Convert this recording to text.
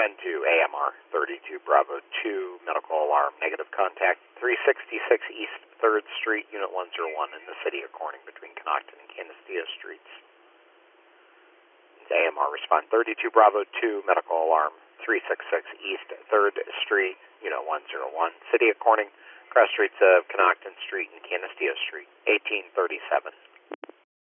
respond to AMR 32 Bravo 2, medical alarm, negative contact, 366 East 3rd Street, Unit 101 in the city of Corning between Canocton and Canisteo Streets. AMR respond 32 Bravo 2, medical alarm, 366 East 3rd Street, Unit 101, city of Corning, cross streets of Canocton Street and Canisteo Street, 1837.